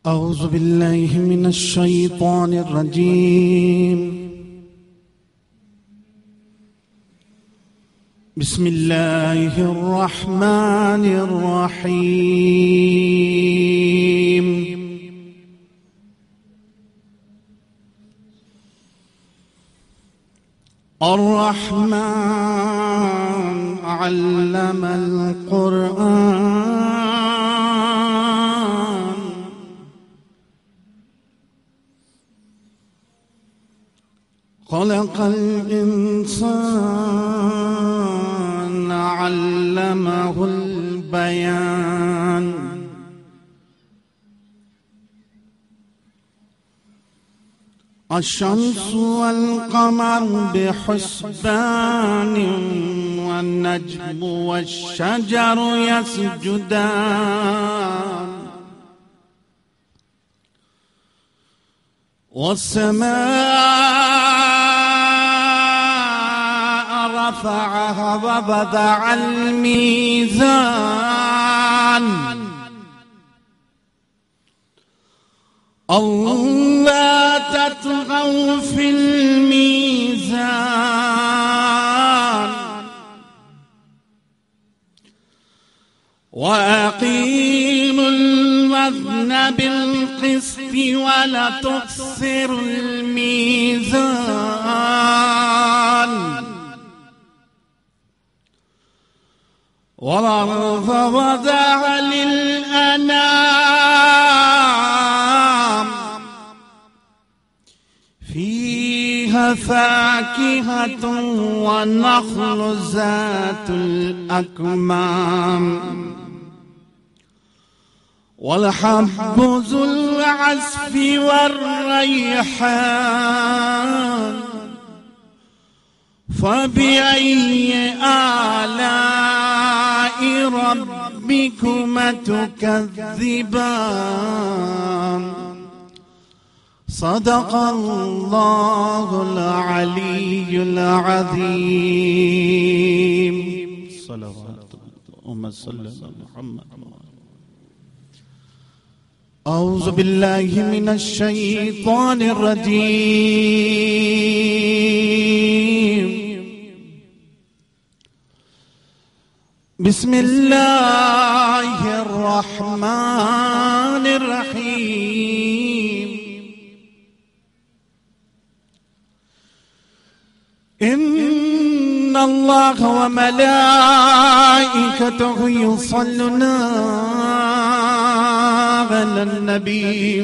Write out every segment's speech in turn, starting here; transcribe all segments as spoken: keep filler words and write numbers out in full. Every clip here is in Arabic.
أعوذ بالله من الشيطان الرجيم. بسم الله الرحمن الرحيم. الرحمن علم القرآن خلق الإنسان علمه البيان. الشمس والقمر بحسبان والنجم والشجر يسجدان والسماء رفعها ووضع الميزان ألا تطغوا في الميزان وأقيموا الوزن بالقسط ولا تخسروا الميزان والأرض وضعها للأنام فيها فاكهة والنخل ذات الأكمام والحب ذو العصف والريحان فبأي آلاء ربكما تكذبان. صدق الله العلي العظيم. صلوات اللهم صل على محمد. أعوذ بالله من الشيطان الرجيم. بسم الله الرحمن الرحيم. إن الله وملائكته يصلون على النبي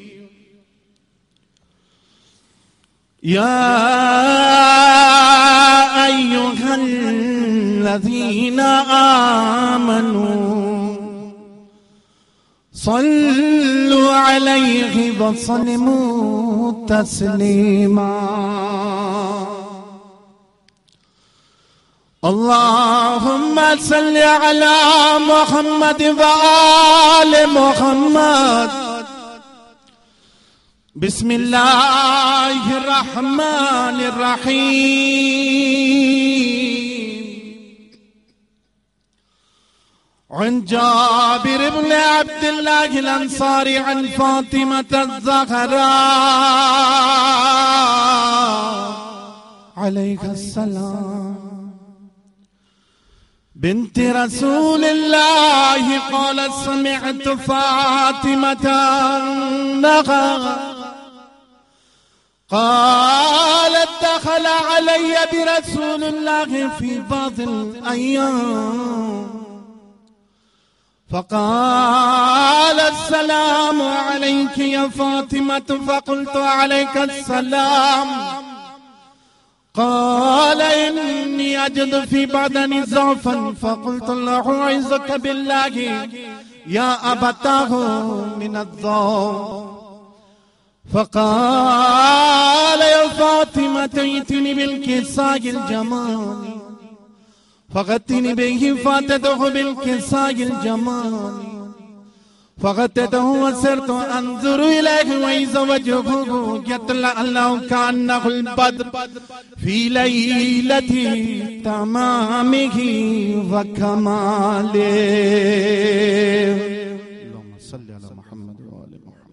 يا أيها الذين آمنوا صلوا عليه وسلموا تسليما. اللهم صل على محمد وآل محمد. بسم الله الرحمن الرحيم. عن جابر بن عبد الله الأنصاري عن فاطمة الزهراء عليها السلام بنت رسول الله قالت سمعت فاطمة أنها قالت دخل علي برسول الله في بعض الأيام فقال السلام عليك يا فاطمة فقلت عليك السلام. قال إني أجد في بدني ضعفا فقلت له أعوذك بالله يا أبتاه من الضعف. فقال يا فاطمة ائتني بالكساء الجمال فغطني به فاتته بالكساء الجمال فغطيته وسرت أنظر إليه وإذا وجهه يتلألأ كأنه البدر في ليلة تمامه وكماله. اللهم صل على محمد وآل محمد.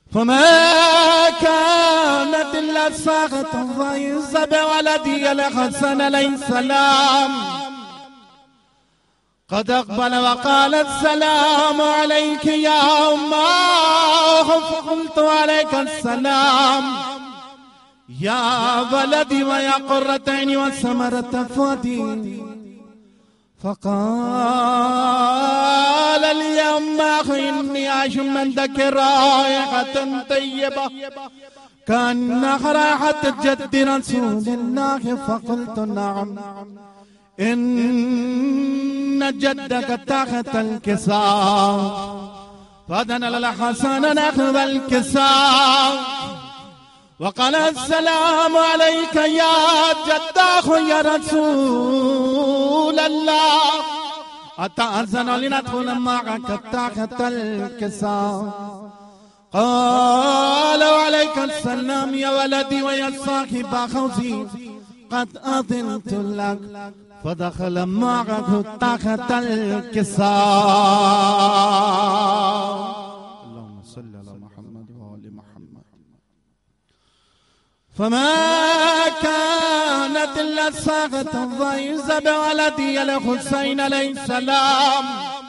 فما كانت إلا صاغة ضيز بولدي الحسن عليه السلام قد أقبل وقال السلام عليك يا أماه، فقلت عليك السلام يا ولدي ويا قرة عيني وثمرة فؤادي. فقال لي يا أماه إني أشم عندك رائحة طيبة كأنها رائحة جد رسول الله. فقلت نعم، إن جدك تحت الكساء. فدنا الحسن نحو الكساء وقال السلام عليك يا جداه يا رسول الله، أتأذن لندخل معك تحت الكساء؟ قال وعليك السلام يا ولدي ويا صاحب خوزي، قد أذنت لك. فدخل معه تحت الكساء. اللهم صل على محمد وآل محمد. فما كانت إلا صاغة ضيز بولدي الحسين عليه السلام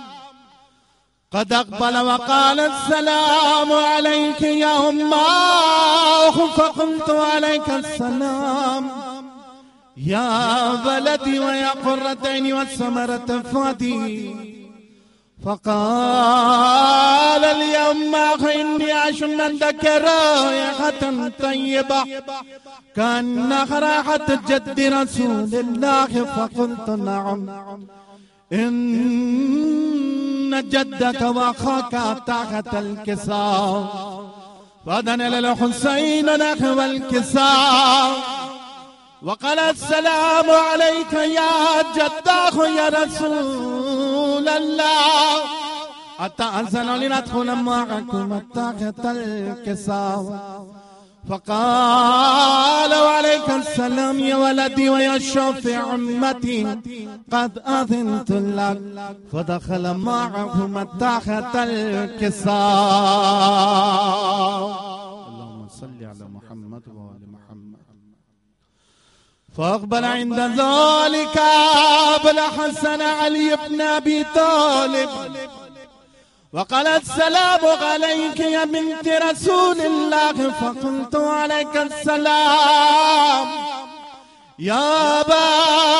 قد أقبل وقال السلام عليك يا أماه، فقلت عليك السلام يا ولدي ويا قرة عيني وثمرة فؤادي. فقال لي يا أماه إني أشم عندك رائحة طيبة كأنها رائحة جد رسول الله. فقلت نعم، إن جدك وأخاك تحت الكساء. فدنا للحسين نحو الكساء وقال السلام عليك يا جداه يا رسول الله، أتأذن لندخل معكم تحت الكساء؟ فقال وعليك السلام يا ولدي ويا شافع أمتي، قد أذنت لك. فدخل معهم تحت الكساء. اللهم صل على محمد وآل محمد. فأقبل عند ذلك أبو الحسن علي بن أبي طالب وقال السلام عليك يا بنت رسول الله. فقلت عليك السلام يا أبا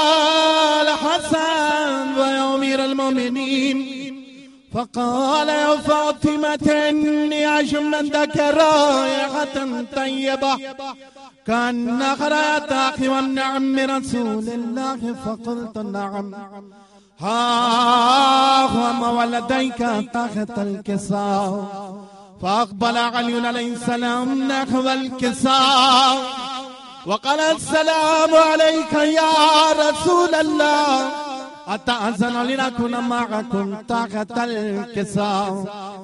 الحسن ويا أمير المؤمنين. فقال يا فاطمة إني أشم عندك رائحة طيبة كأنها رائحة أخي وابن عم رسول الله. فقلت نعم، ها هو ولديك تحت الكساء. فأقبل علي عليه السلام نحو الكساء وقال السلام عليك يا رسول الله، أتأذن لنكون معكم تحت الكساء؟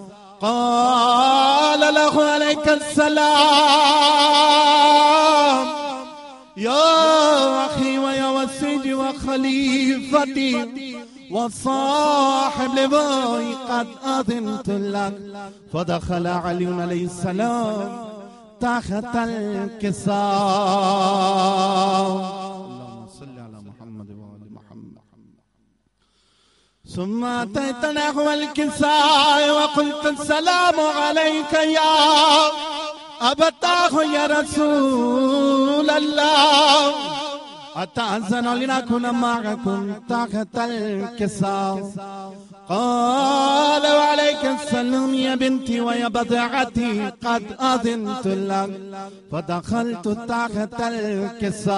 قال له عليك السلام يا أخي ويا وسيدي وخليفتي وصاحب لواي، قد أذنت لك. فدخل علي عليه السلام تحت الكساء. اللهم صل على محمد وآل محمد. ثم أتيت نحو الكساء وقلت السلام عليك يا أبتاه يا رسول الله، أتأذن لنكون معكم تحت الكساء؟ قال وعليك السلام يا بنتي ويا بضعتي، قد أذنت لك. فدخلت تحت الكساء.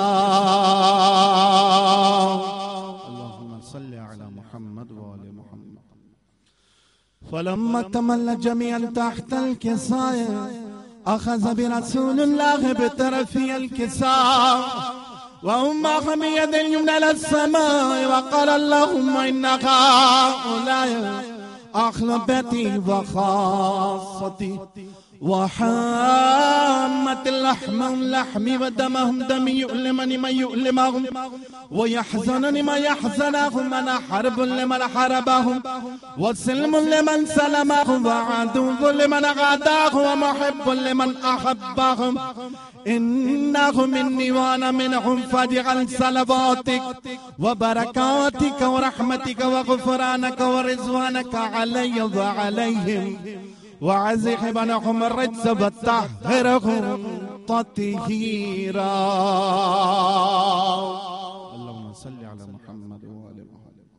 اللهم صل على محمد وآل محمد. فلما تمل جميعا تحت الكساء أخذ برسول الله بطرفي الكساء وأمه بيد اليمنى للسماء وقال اللهم إن هؤلاء أهل بيتي وخاصتي وحامة اللحم لحمي ودمهم دمي يؤلمني ما يؤلمهم ويحزنني ما يحزنهم. أنا حرب لمن حربهم وسلم لمن سلمهم وعدو لمن عاداهم ومحب لمن أحبهم. إنهم مني وأنا منهم فاجعل صلواتك وبركاتك ورحمتك وغفرانك ورضوانك علي وعليهم وعزح عنهم الرجس وطهرهم تطهيرا. اللهم صل على محمد وآل محمد.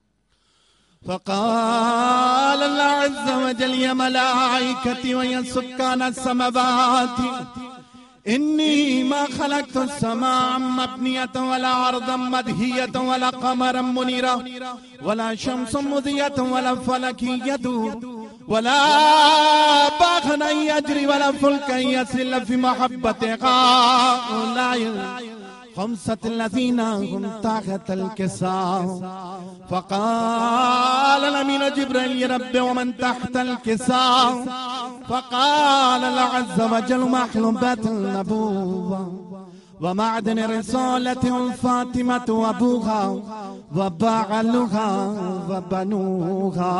فقال الله عز وجل يا ملائكتي ويا سكان السماوات إني ما خلقت السماء مبنية ولا أرضا مدهية ولا قمرا منيرا ولا شمس مضية ولا فلك يدور ولا باغ يجري ولا فلك يسل في محبة هؤلاء خمسة الذين هم تحت الكساء. فقال الأمين جبريل يا رب ومن تحت الكساء؟ فقال الله عز وجل محلوبات النبوة ومعدن رسالة فاطمة وأبوها وبعلها وبنوها.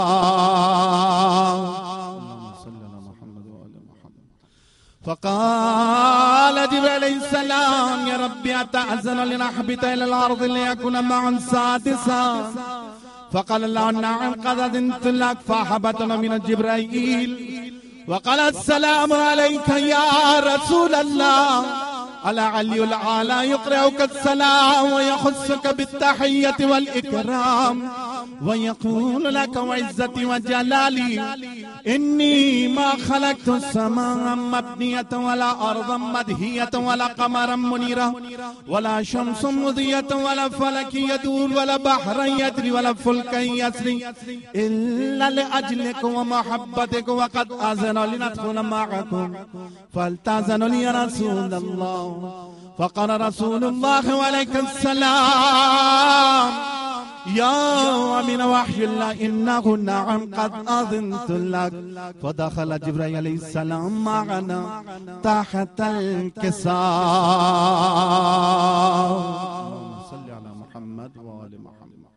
فقال جبريل عليه السلام يا ربي أتأذن لنحبط إلى الأرض ليكون معا سادسا؟ فقال الله نعم قد أذنت لك. فحبطنا من جبريل وقال السلام عليك يا رسول الله. العلي الأعلى يقرأك السلام ويخصك بالتحية والإكرام ويقول لك وعزتي وجلالي إني ما خلقت السماء مبنية ولا أرضا مدهية ولا قمرا منيرا ولا شمس مضية ولا فلك يدور ولا بحر يجري ولا فلك يسري إلا لأجلك ومحبتك وقد أذن لندخل معكم فالتأذن لي يا رسول الله. فقال رسول الله عليك السلام يا من وحي الله إنه نعم قد أذنت لك. فدخل جبريل عليه السلام معنا تحت الكساء. صل على محمد وآل محمد.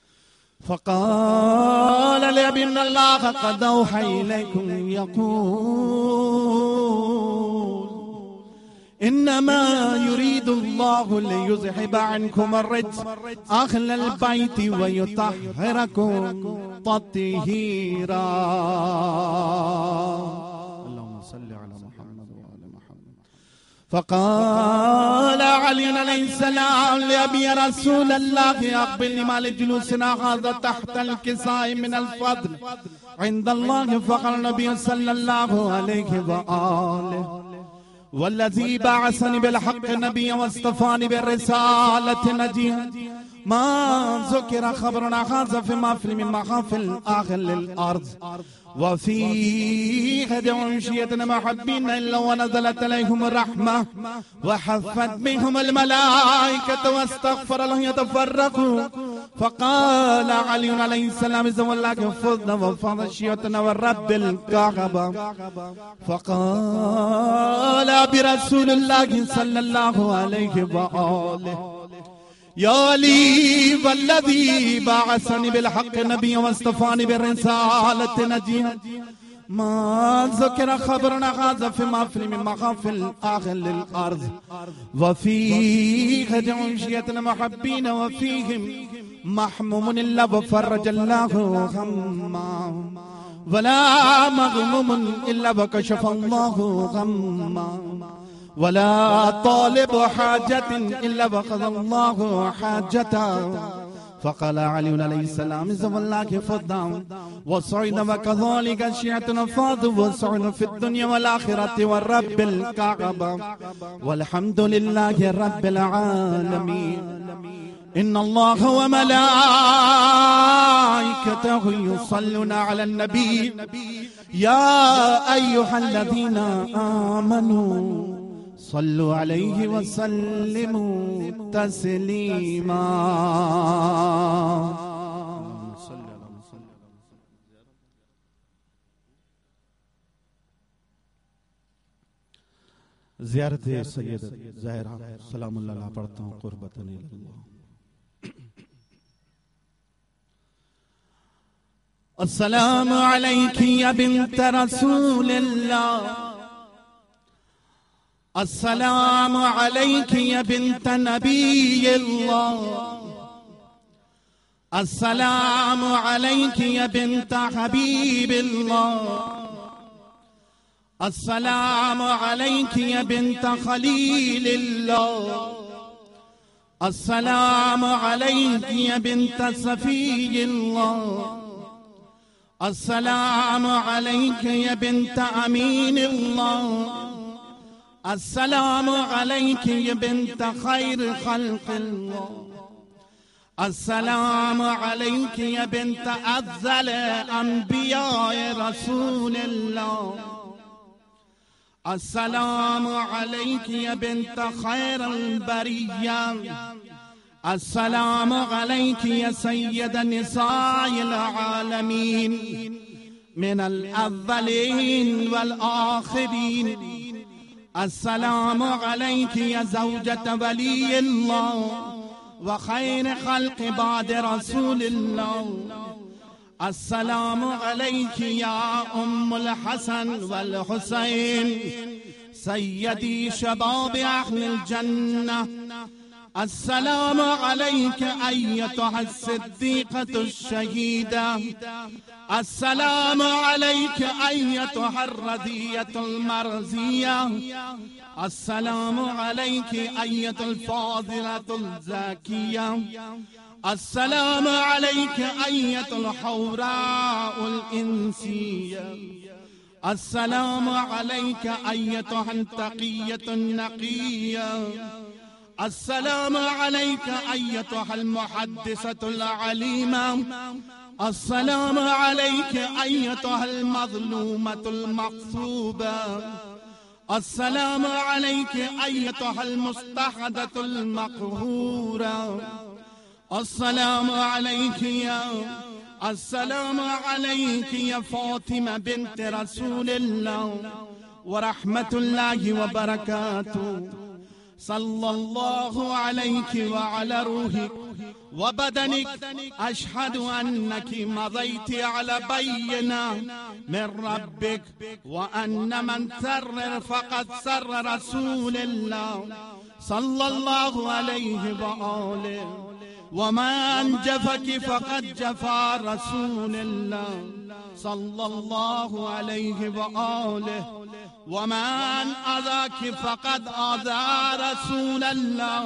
فقال لي بأن الله قد أوحى إليكم يقول إنما يريد الله ليذهب عنكم الرجس أهل البيت ويطهركم تطهيرا. اللهم صل على محمد وآل محمد. فقال علي عليه السلام لأبي رسول الله أقبل ما لجلوسنا هذا تحت الكساء من الفضل عند الله. فقال النبي صلى الله عليه وآله والذي بعثني بالحق نبيا واصطفاني بالرسالة نجيا ما ذكر خبرنا هذا في محفل من محافل آخر الأرض وفيه دعوشيتنا محبين إلا ونزلت عليهم الرحمة وحفت بهم الملائكة واستغفر الله يتفرقوا. فقال علي عليه السلام إذا والله فضنا وفضل شيوتنا والرب الكعبة. فقال برسول الله صلى الله عليه وآله يا لي والذي بعثني بالحق نبيا واصطفاني بالرسالة نجيا ما ذكر خبرنا هذا في محفل من محافل آخر للأرض وفيه دعوشيتنا محبين وفيهم محموم إلا وفرج الله غما ولا مغموم إلا وكشف الله غما ولا طالب حاجة إلا وقضى الله حاجته. فقال علي عليه السلام إذا والله فضا وصعد وكذلك شيعة فاض وصعد في الدنيا والآخرة والرب الكعبة والحمد لله رب العالمين. إن الله وملائكته يصلون على النبي يا أيها الذين آمنوا صلوا عليه وسلموا تسليما. ज़ियारत सैयद ज़हरा सलामुल्लाह अलैहा पढ़ता हूँ क़ुर्बतन इलल्लाह। अस्सलामु अलैकी या बिन्त रसूलिल्लाह, अस्सलामु अलैकी या बिन्त नबीयिल्लाह, अस्सलामु अलैकी या बिन्त हबीबिल्लाह, अस्सलामु अलैकी या बिन्त खलीलिल्लाह, अस्सलामु अलैकी या बिन्त सफीयिल्लाह, अस्सलामु अलैकी या बिन्त अमीनिल्लाह, अस्सलामु अलैकी या बिन्त खैर खल्क़िल्लाह, अस्सलामु अलैकी या बिन्त अफ़ज़ल अंबियाए रसूलिल्लाह, अस्सलामु अलैकी या बिन्त खैरिल बरिय्या, अस्सलामु अलैकी या सय्यद निसाइल आलमीन मिनल अव्वलीन वल आखिरीन, अस्सलामु अलैकी या ज़ौजत वलिय्यिल्लाह व खैर खल्क़ बाद रसूलिल्लाह, अस्सलामु अलैकी या उम्मुल हसन वल हुसैन सय्यदी शबाब अहलिल जन्नह, अस्सलामु अलैका अय्यतुहा सिद्दीक़तु शहीदा, अस्सलामु अलैका अय्यतुहा रज़ियतुल मरज़िया, अस्सलामु अलैकी अय्यतुल फ़ाज़िलतुल ज़ाकिया, अस्सलामु अलैका अय्यतुल हौराउल इंसिया, अस्सलामु अलैका अय्यतुहा तक़िय्यतुन नक़िया, अस्सलामु अलैका अय्यतुहल मुहद्दिसतुल अलीमा, अस्सलामु अलैका अय्यतुहल मज़लूमतुल मक़सूबा, अस्सलामु अलैका अय्यतुहल मुस्तहदतुल मक़हूरा, अस्सलामु अलैकी या अस्सलामु अलैकी या फ़ातिमा बिन्त रसूलिल्लाह व रहमतुल्लाहि व बरकातुहू, सल्लल्लाहु अलैहि व अला रूहिक व बदनिक, अशहदु अन्नकी मज़ैति अला बय्यिना मिन रब्बिक व अन्न मन सर्र फ़क़द सर्र रसूलिल्लाह सल्लल्लाहु अलैहि व आलिहि व मन जफ़की फ़क़द जफ़ा रसूलिल्लाह सल्लल्लाहु अलैहि व आलिहि वमन अज़ाकी फ़क़द आज़ा रसूलल्लाह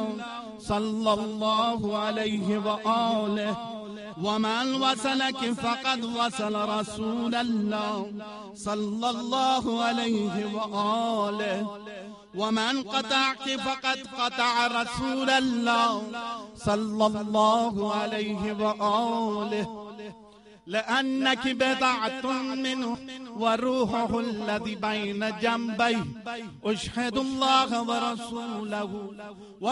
सल्लल्लाहु अलैहि व आलिहि वमन वसलकी फ़क़द वसल रसूलल्लाह सल्लल्लाहु अलैहि व आलिहि वमन क़तअकी फ़क़द क़तअ रसूलल्लाह सल्लल्लाहु अलैहि व आलिहि लअन्नकी बिदअतुन मिन्हु व रूहुहु अल्लज़ी बैन जंबैहि, उशहिदुल्लाह व रसूलहु व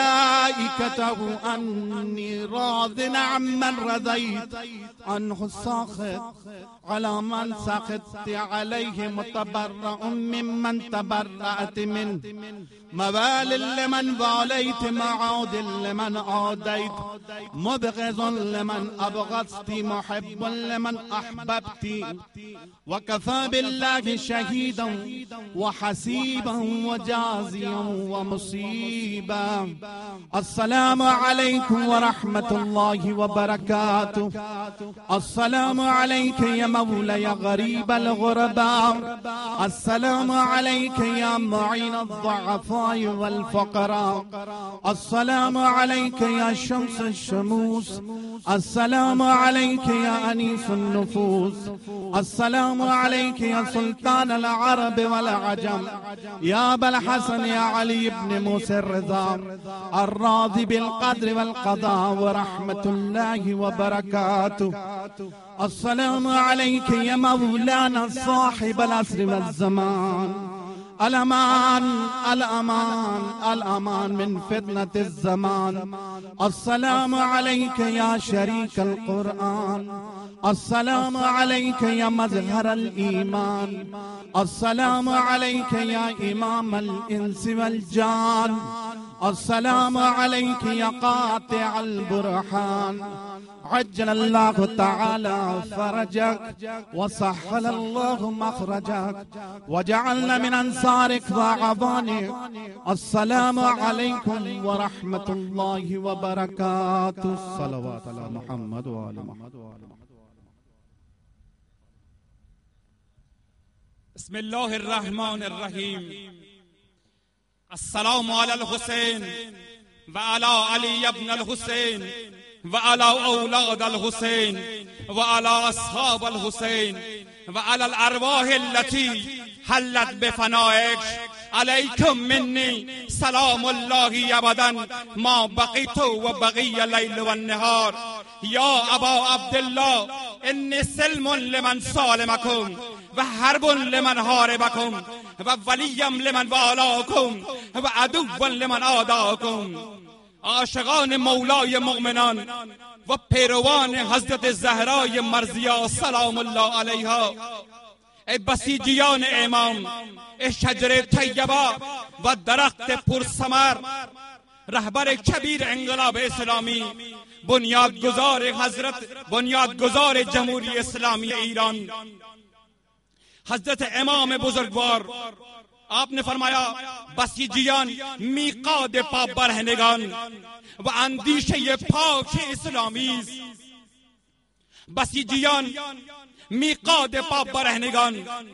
मलाइकतहु अन्नी राज़िन अम्मन रज़ैत अन्हु साख़ित अला मन सख़ित अलैहि मुतबर्रउन मिम्मन तबर्रअत मिन्हु, मवालिल लिमन वालैत मआदिल लिमन आदैत, मुबग़िज़ुन लिमन अबग़ज़ति मुहिब्बुन लिमन अहबब्ति, व कफ़ा बिल्लाहि शहीदन व हसीबन व जाज़ियन व मुसीबा। अस्सलामु अलैकुम व रहमतुल्लाहि व बरकातुहू, अस्सलामु अलैका या मौला या गरीबल गुरबा, अस्सलामु अलैका या मुईन अज़्ज़ुअफ़ा वल फ़ुक़रा, अस्सलामु अलैका या शम्स अश-शमूस, अस्सलामु अलैका या अनीस अन-नुफूस, अस्सलामु अलैका या सुल्तान अल-अरब वल अजम, या अबल हसन या अली इब्न मूसा ar-रिज़ा ar-राज़ी बिल क़द्र वल क़ज़ा व रहमतुल्लाहि व बरकातुहू। अस्सलामु अलैका या मौलाना साहिबल अस्र वज़ ज़मान, الأمان الأمان الأمان من فتنة الزمان. السلام عليك يا شريك القرآن. السلام عليك يا مظهر الإيمان. السلام عليك يا إمام الإنس والجان. السلام عليك يا قاطع البرهان. عجل الله تعالى فرجك وسهل الله مخرجك وجعلنا من أنصارك وأعوانك. السلام عليكم ورحمة الله وبركاته. صلوات على محمد وآل محمد. بسم الله الرحمن الرحیم. السلام علی الحسین و علی علی ابن الحسین و علی اولاد الحسین و علی اصحاب الحسین و علی الارواح التي حلت بفنائك. علیکم منی سلام الله ابدا ما بقیت و بقی اللیل و النهار. یا ابا عبدالله انی سلم لمن سالمکم و حرب لمن حاربکم و ولیم لمن والاکم و عدو لمن عاداکم. عاشقان مولای مؤمنان و پیروان حضرت زهرای مرضیه سلام الله علیها، ای بسیجیان امام، ای شجر طیبه و درخت پرثمر، رهبر کبیر انقلاب اسلامی، بنیادگذار حضرت بنیادگذار جمهوری اسلامی ایران، حضرت امام بزرگوار، आपने फरमाया बसीजियान मीकाद पा बरहनेगान व अंदीशे ये पाक इस्लामीज. बसीजियान मीकाद पा बरहनेगान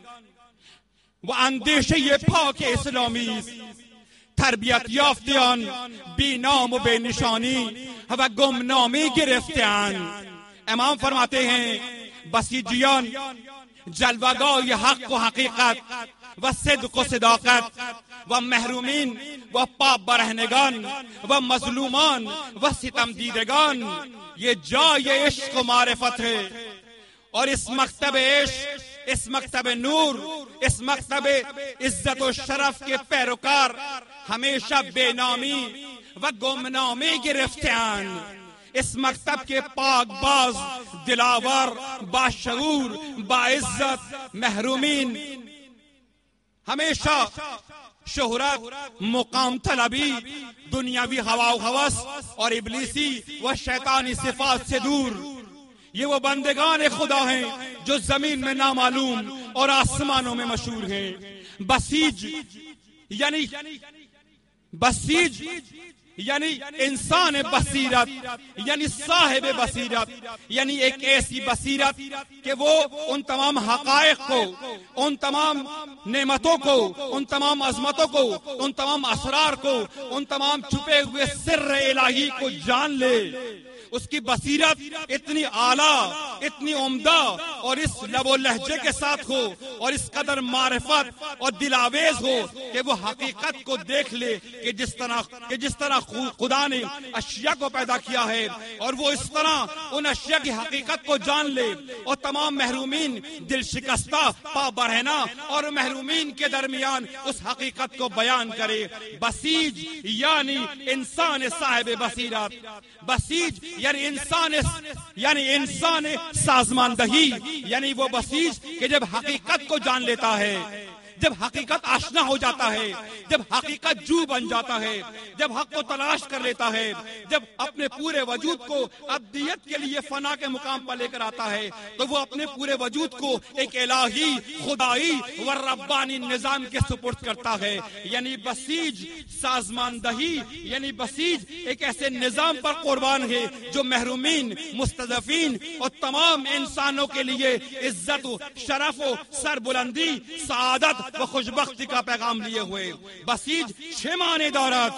व अंदीशे ये पाक इस्लामीज. तरबियत याफ्तियान बीनाम व बेनिशानी व गुमनामी गिरफ्तान. इमाम फरमाते हैं बसीजियान जलवागाह हक व हकीकत व सिद्क व सदाकत व महरूमीन व पाप बरहनेगान व मजलूमान व सितम दीदेगान. ये जाए इश्क व मारिफत है और इस मकतब इश्क, इस मकतब नूर, इस मकतब इज्जत व शरफ के पैरोकार हमेशा बेनामी व गुमनामी गिरफ्तान. इस मकतब के पाकबाज, दिलावर, बाशऊर, बाइज्जत महरूमीन हमेशा शोहरत, मुकाम तलबी, दुनियावी हवा हवस और इबलीसी व शैतानी सिफात से दूर. ये वो बंदेगान खुदा हैं जो जमीन में नामालूम और आसमानों में मशहूर हैं. बसीज यानी बसीज यानी इंसान बसीरत, यानी साहिब बसीरत, यानी एक ऐसी बसीरत कि वो उन तमाम हकायक को, उन तमाम नेमतों को, उन तमाम अजमतों को, उन तमाम असरार को, उन तमाम छुपे हुए सिर्र इलाही को जान ले. उसकी बसीरत इतनी आला, इतनी उम्दा और इस लबो लहजे के साथ हो और इस कदर मारिफत और दिलावेज हो कि वो हकीकत को देख ले कि जिस तरह कि जिस तरह खुदा ने अशिया को पैदा किया है और वो इस तरह उन अशिया की हकीकत को जान ले और तमाम महरूमीन दिल शिकस्ता पा बरहना और महरूमीन के दरमियान उस हकीकत को बयान करे. बसीज यानी इंसान साहिब बसीरत. बसीज यानी इंसान यानी इंसान साजमानदही, यानी वो बसीज कि जब हकीकत को जान लेता है, जब हकीकत आशना हो जाता है, जब हकीकत जू बन जाता है, जब हक को तलाश कर लेता है, जब अपने पूरे वजूद को अब्दियत के लिए फना के मुकाम पर लेकर आता है, तो वो अपने पूरे वजूद को एक इलाही, खुदाई व रब्बानी निजाम के सुपुर्द करता है. यानी बसीज साजमानदही, यानी बसीज एक ऐसे निजाम पर कुर्बान है जो महरूमीन, मुस्तज़फ़ीन और तमाम इंसानों के लिए इज्जत, शरफ, सरबुलंदी, सआदत व खुशबख्ती का पैगाम लिए हुए. बसीज छह माने दौरत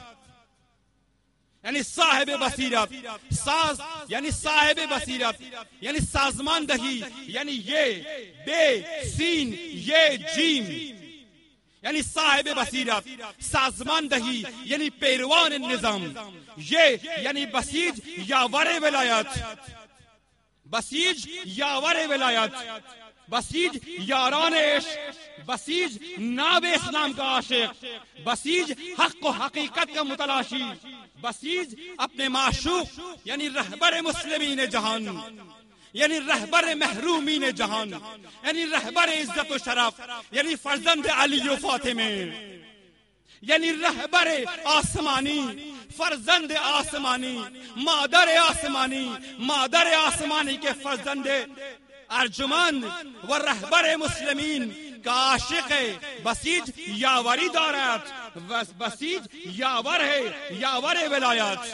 यानी साहिब बसीरत. साज यानी साहिब बसीरत यानी साजमानदही, यानी ये बे सीन ये जीम, यानी साहिब बसीरत, साजमानदही यानी पैरवान निजाम. ये यानी बसीज यावर विलायत, बसीज यावर विलायत. बसीज यारान इश्क, बसीज नाब इस्लाम का आशिक, बसीज हक को हकीकत का मुतलाशी, बसीज अपने माशूक यानी रहबर मुस्लिमीन जहान, यानी रहबर महरूमीन जहान, यानी रहबर इज्जत व शरफ, यानी फर्जंद अली व फातिमे, यानी रहबर आसमानी, फर्जंद आसमानी, मादर आसमानी, मादर आसमानी के फर्जंद अर्जुमंद व रहबर मुस्लिमीन का आशिक है। बसीज यावरी दारत, बसीज यावर है, यावर विलायत,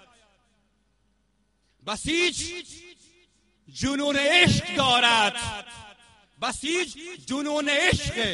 बसीज जुनून इश्क दारत, बसीज जुनून इश्क है।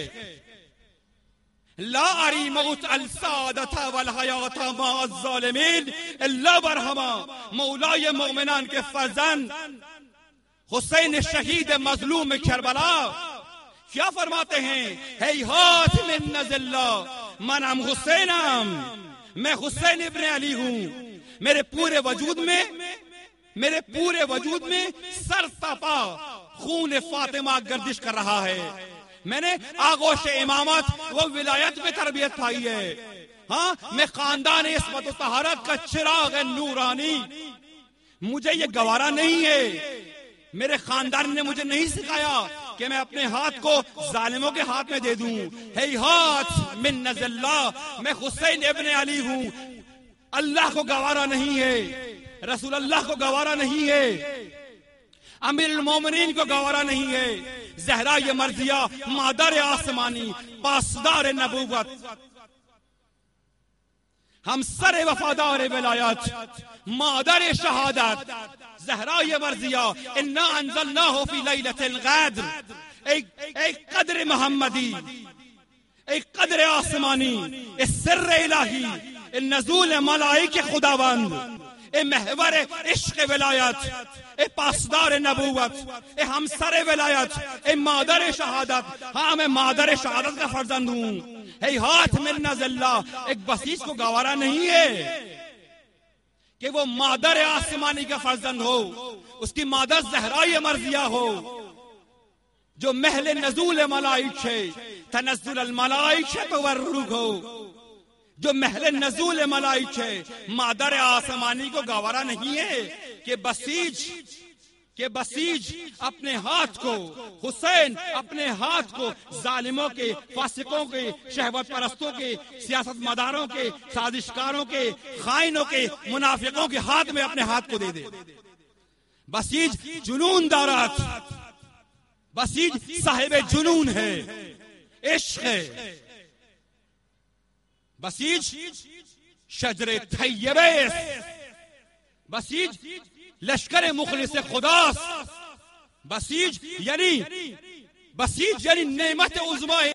ला अरी मौत अलसादत वल हयात मा अज़्ज़ालिमीन इल्ला बरहमा, मौलाए मोमिनान के फर्जंद हुसैन शहीद मजलूम करबला क्या फरमाते हैं? हैहात मिन नज़िल्ला, मनाम हुसैनम, मैं हुसैन इब्न अली हूँ। मेरे पूरे वजूद में, मेरे पूरे वजूद में सर तपा खून फातिमा गर्दिश कर रहा है। मैंने आगोश इमामत व विलायत में तरबियत पाई है। हाँ, मैं खानदान इस्मत व तहारत का चिराग नूरानी, मुझे ये गवारा नहीं है। मेरे खानदान ने मुझे नहीं सिखाया कि मैं अपने हाथ को जालिमों के हाथ में दे दूं। हैहात मिन नज़िल्ला, मैं हुसैन इब्न अली हूँ। अल्लाह को गवारा नहीं है, रसूल अल्लाह को गवारा नहीं है, अमीरुल मोमिनीन को गवारा नहीं है। ज़हरा ये मर्जिया मादर आसमानी, पासदार नबूवत, हम सर वफादार विलायत, मादर शहादत, ज़हरा ये मर्जिया इन्ना अंज़लनाहु फी लैलतिल क़द्र, एक एक कद्र मोहम्मदी, एक कद्र आसमानी, इस सिर्र इलाही, इन नज़ूल मलाइके खुदावंद, ए महवर इश्क विलायत, ए पासदार नबूवत, ए हमसर विलायत, ए मादर शहादत। हाँ, मैं मादर शहादत का फर्जंद हूँ। हैहात मिन नज़िल्ला, एक बसीज को गवारा नहीं है कि वो मादर आसमानी का फर्जंद हो, उसकी मादर ज़हरा मर्जिया हो, जो महल नज़ूल मलाइक है, तनज़्ज़ुल अल मलाइक वर रूह हो, जो महल नज़ूल मलाइक है। मादर आसमानी को गवारा नहीं है कि बसीज के बसीज अपने हाथ को, हुसैन अपने हाथ को जालिमों के, फासिकों के, शहवत परस्तों के, सियासत मदारों के, साजिशकारों के, खाइनों के, मुनाफिकों के हाथ में अपने हाथ को दे दे। बसीज जुनून दारत, बसीज साहिब जुनून है, इश्क है। बसीज शजरे तैयबे, बसीज लश्कर मुखलिस खुदास, बसीज यानी बसीज यानी नेमत उज़्मा।